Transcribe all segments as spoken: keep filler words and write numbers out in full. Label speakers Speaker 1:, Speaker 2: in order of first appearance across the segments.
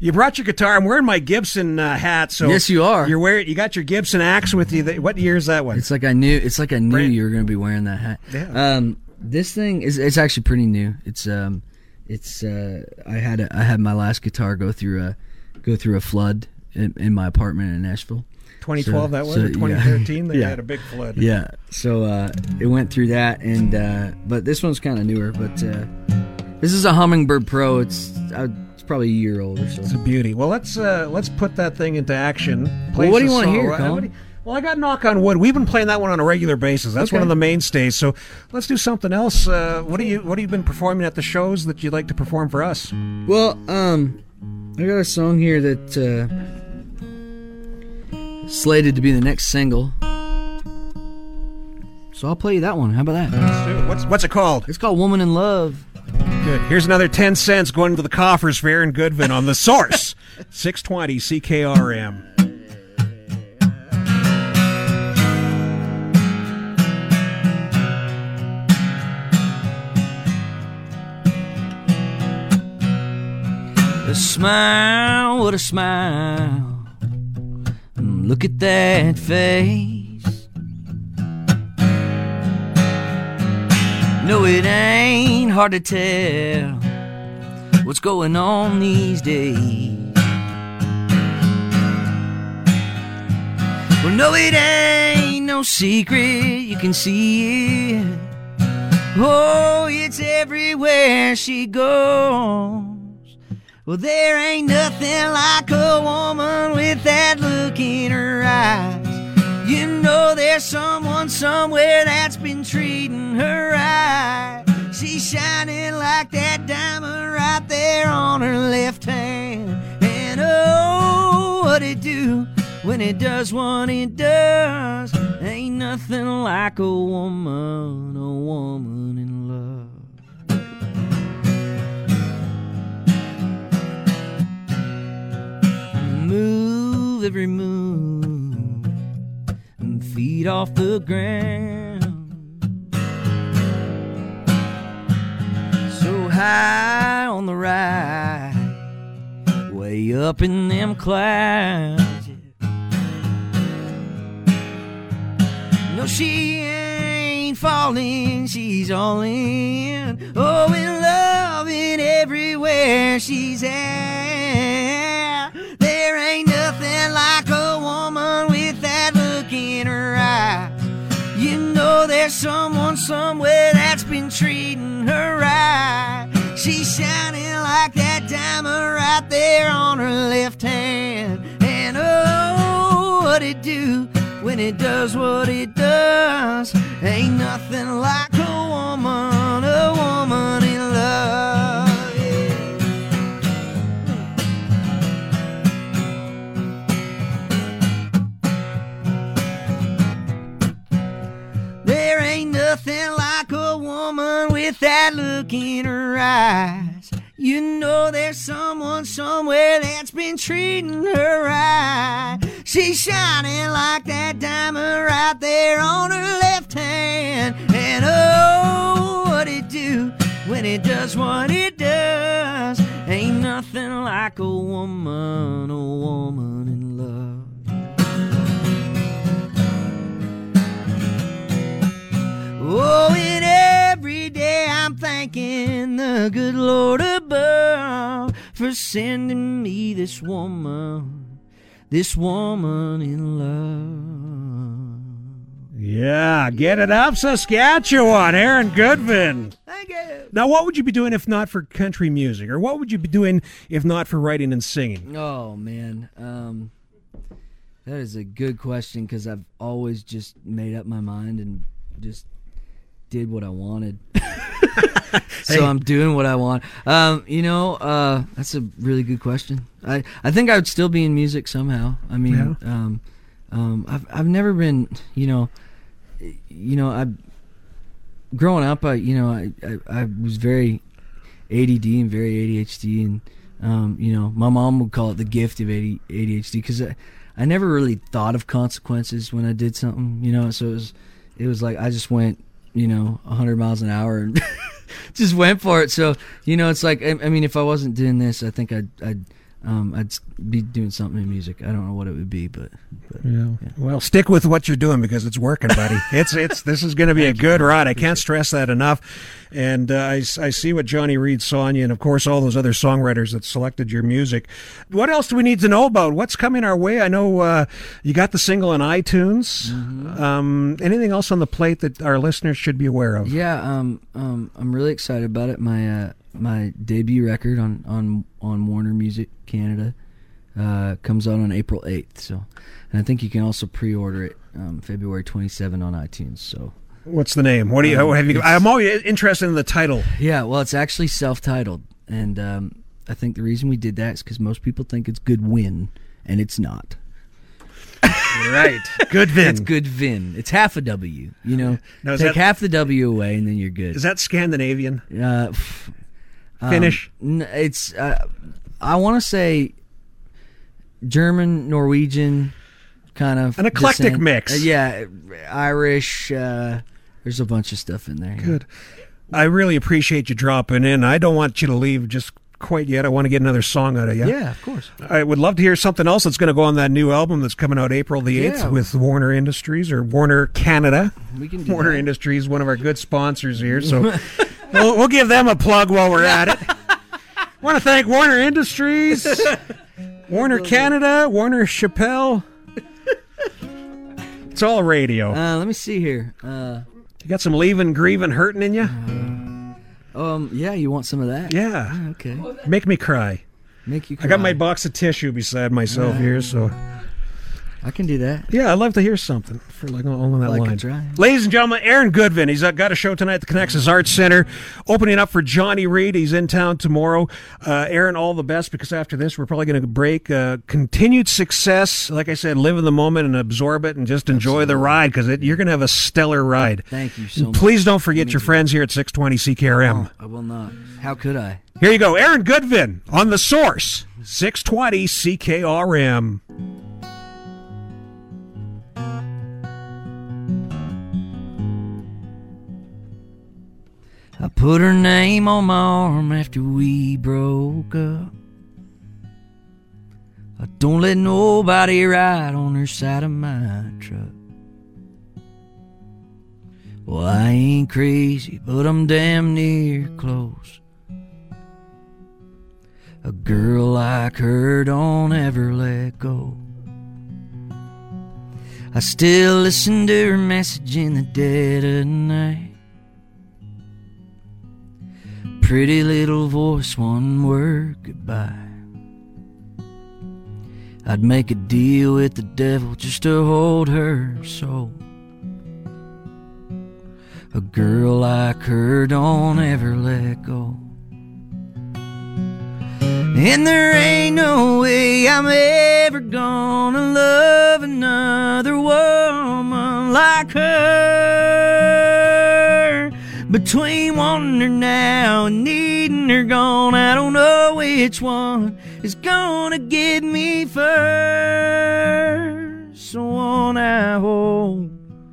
Speaker 1: You brought your guitar. I'm wearing my Gibson uh, hat. So
Speaker 2: yes, you are.
Speaker 1: You're wearing. You got your Gibson axe with you. What year is that one?
Speaker 2: It's like I knew. It's like I knew
Speaker 1: Brand-
Speaker 2: you were going to be wearing that hat.
Speaker 1: Yeah.
Speaker 2: Um, this thing is. It's actually pretty new. It's um, it's. Uh, I had a, I had my last guitar go through a, go through a flood in, in my apartment in Nashville.
Speaker 1: twenty twelve,
Speaker 2: so,
Speaker 1: that was,
Speaker 2: so,
Speaker 1: or twenty thirteen,
Speaker 2: yeah.
Speaker 1: they
Speaker 2: yeah.
Speaker 1: had a big flood.
Speaker 2: Yeah, so uh, it went through that, and uh, but this one's kind of newer. But uh, this is a Hummingbird Pro. It's uh, it's probably a year old or so.
Speaker 1: It's a beauty. Well, let's uh, let's put that thing into action.
Speaker 2: Well, what do you want to
Speaker 1: song.
Speaker 2: hear,
Speaker 1: Uh,
Speaker 2: Colin?
Speaker 1: what do you- Well, I got Knock on Wood. We've been playing that one on a regular basis. That's
Speaker 2: Okay.
Speaker 1: one of the mainstays. So let's do something else. Uh, what do you What have you been performing at the shows that you'd like to perform for us?
Speaker 2: Well, um, I got a song here that uh, slated to be the next single. So I'll play you that one. How about that?
Speaker 1: Let's do it. What's What's it called?
Speaker 2: It's called Woman in Love.
Speaker 1: Good. Here's another ten cents going into the coffers for Aaron Goodvin on The Source. six twenty C K R M.
Speaker 2: A smile, what a smile. Mm, Look at that face. No, it ain't hard to tell what's going on these days. Well, no, it ain't no secret, you can see it. Oh, it's everywhere she goes. Well, there ain't nothing like a woman with that look in her eyes. You know there's someone somewhere that's been treating her right. She's shining like that diamond right there on her left hand. And oh, what it do when it does what it does. Ain't nothing like a woman, a woman in love. Move every move and feet off the ground. So high on the right, way up in them clouds. No, she ain't falling, she's all in. Oh, in love in everywhere she's at. There ain't nothing like a woman with that look in her eyes. You know there's someone somewhere that's been treating her right. She's shining like that diamond right there on her left hand. And oh, what it do when it does what it does. Ain't nothing like a woman, a woman in love. Yeah. There ain't nothing like a woman with that look in her eyes. You know there's someone somewhere that's been treating her right. She's shining like that diamond right there on her left hand. And oh, what it do when it does what it does. Ain't nothing like a woman, a woman in love. Oh, and every day I'm thanking the good Lord above for sending me this woman, this woman in love.
Speaker 1: Yeah, get it up, Saskatchewan. Aaron Goodvin.
Speaker 2: Thank you.
Speaker 1: Now, what would you be doing if not for country music? Or what would you be doing if not for writing and singing?
Speaker 2: Oh, man. Um, that is a good question because I've always just made up my mind and just did what I wanted. So
Speaker 1: Hey.
Speaker 2: I'm doing what I want. Um, you know, uh, that's a really good question. I, I think I would still be in music somehow. I mean,
Speaker 1: Yeah.
Speaker 2: um, um, I've I've never been, you know, you know, I growing up, I you know, I, I, I was very A D D and very A D H D, and um, you know, my mom would call it the gift of A D H D because I, I never really thought of consequences when I did something, you know. So it was it was like I just went, you know, one hundred miles an hour and just went for it. So, you know, it's like, I, I mean, if I wasn't doing this, I think I'd, I'd, um, I'd be doing something in music. I don't know what it would be, but, but
Speaker 1: yeah.
Speaker 2: yeah.
Speaker 1: Well, stick with what you're doing because it's working, buddy. it's it's this is going to be a good ride. I can't stress that enough. And uh, I, I see what Johnny Reed saw in you, and of course all those other songwriters that selected your music. What else do we need to know about? What's coming our way? I know uh, you got the single on iTunes. Mm-hmm. Um, anything else on the plate that our listeners should be aware of?
Speaker 2: Yeah, um, um, I'm really excited about it. My uh, my debut record on, on, on Warner Music Canada uh, comes out on April eighth. So, and I think you can also pre-order it um, February twenty-seventh on iTunes. So.
Speaker 1: What's the name? What do you? Um, have you? I'm always interested in the title.
Speaker 2: Yeah, well, it's actually self-titled, and um, I think the reason we did that is because most people think it's Good Win, and it's not.
Speaker 1: Right, Good Vin.
Speaker 2: It's Good Vin. It's half a W. You know,
Speaker 1: now,
Speaker 2: take
Speaker 1: that,
Speaker 2: half the W away, and then you're good.
Speaker 1: Is that Scandinavian?
Speaker 2: Uh, um,
Speaker 1: Finnish?
Speaker 2: It's. Uh, I want to say German, Norwegian, kind of
Speaker 1: an eclectic
Speaker 2: descent.
Speaker 1: mix.
Speaker 2: Uh, yeah, Irish. Uh, There's a bunch of stuff in there.
Speaker 1: Good. Yeah. I really appreciate you dropping in. I don't want you to leave just quite yet. I want to get another song out of you.
Speaker 2: Yeah, of course.
Speaker 1: I would love to hear something else that's going to go on that new album that's coming out April the eighth
Speaker 2: yeah.
Speaker 1: with Warner Industries or Warner Canada.
Speaker 2: We can do
Speaker 1: Warner
Speaker 2: that.
Speaker 1: Industries, one of our good sponsors here. So we'll, we'll give them a plug while we're at it. I want to thank Warner Industries, Warner Canada, Warner Chappelle. It's all radio.
Speaker 2: Uh, let me see here. Uh,
Speaker 1: you got some leaving, grieving, hurting in you?
Speaker 2: Uh, um, yeah, you want some of that?
Speaker 1: Yeah.
Speaker 2: Oh, okay.
Speaker 1: Make me cry.
Speaker 2: Make you cry.
Speaker 1: I got my box of tissue beside myself uh, here, so...
Speaker 2: I can do that.
Speaker 1: Yeah, I'd love to hear something for like along that
Speaker 2: like
Speaker 1: line.
Speaker 2: A try.
Speaker 1: Ladies and gentlemen, Aaron Goodvin. He's got a show tonight at the Connexus Arts Center, opening up for Johnny Reed. He's in town tomorrow. Uh, Aaron, all the best, because after this, we're probably going to break. Uh, continued success. Like I said, live in the moment and absorb it and just enjoy Absolutely. the ride, because you're going to have a stellar ride.
Speaker 2: Thank you so much.
Speaker 1: Please don't forget your friends here at six twenty C K R M.
Speaker 2: Oh, I will not. How could I?
Speaker 1: Here you go. Aaron Goodvin on The Source, six twenty C K R M.
Speaker 2: I put her name on my arm after we broke up. I don't let nobody ride on her side of my truck. Well, I ain't crazy, but I'm damn near close. A girl like her don't ever let go. I still listen to her message in the dead of night. Pretty little voice, one word, goodbye. I'd make a deal with the devil just to hold her soul. A girl like her don't ever let go. And there ain't no way I'm ever gonna love another woman like her. Between wanting her now and needing her gone, I don't know which one is gonna get me first. The one I hold,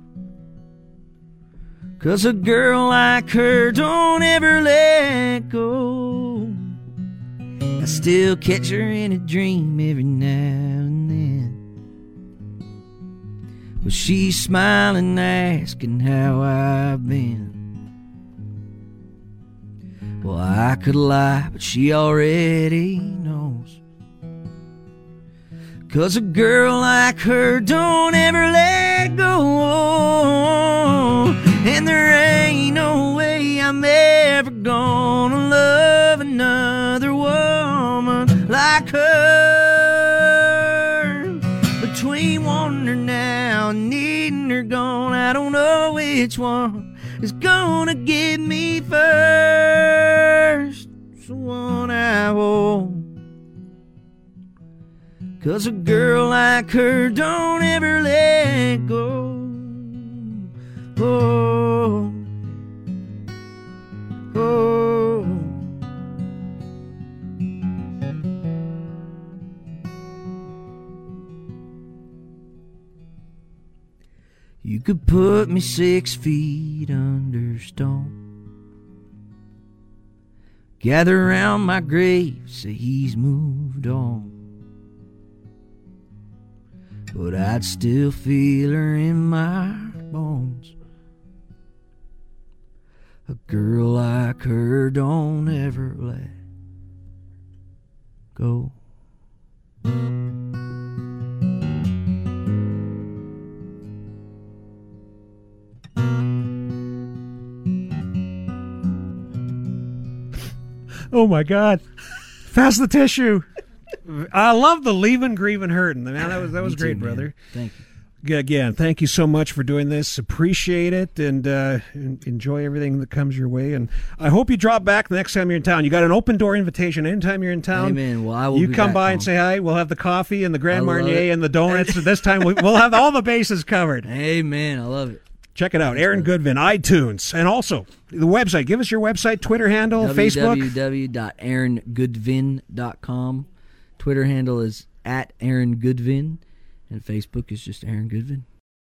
Speaker 2: 'cause a girl like her don't ever let go. I still catch her in a dream every now and then. Well, she's smiling, asking how I've been. Well, I could lie, but she already knows. 'Cause a girl like her don't ever let go. And there ain't no way I'm ever gonna love another woman like her. Between wanting her now and needing her gone, I don't know which one is gonna get me first. It's the one I hold. 'Cause a girl like her don't ever let go. Oh, oh. You could put me six feet under stone, gather round my grave, say he's moved on. But I'd still feel her in my bones. A girl like her don't ever let go.
Speaker 1: Oh my God! Pass the tissue. I love the leaving, grieving, hurting. Man, that was that was
Speaker 2: Me
Speaker 1: great,
Speaker 2: too,
Speaker 1: brother.
Speaker 2: Thank you.
Speaker 1: Again, thank you so much for doing this. Appreciate it, and uh, enjoy everything that comes your way. And I hope you drop back the next time you're in town. You got an open door invitation anytime you're in town.
Speaker 2: Amen. Well, I will.
Speaker 1: You
Speaker 2: be
Speaker 1: come
Speaker 2: back
Speaker 1: by
Speaker 2: home.
Speaker 1: and say hi. We'll have the coffee and the Grand
Speaker 2: I love
Speaker 1: Marnier
Speaker 2: it.
Speaker 1: and the donuts. This time we- we'll have all the bases covered.
Speaker 2: Amen. I love it.
Speaker 1: Check it out, Aaron Goodvin, iTunes, and also the website. Give us your website, Twitter handle, Facebook.
Speaker 2: w w w dot aaron goodvin dot com. Twitter handle is at Aaron Goodvin, and Facebook is just Aaron Goodvin.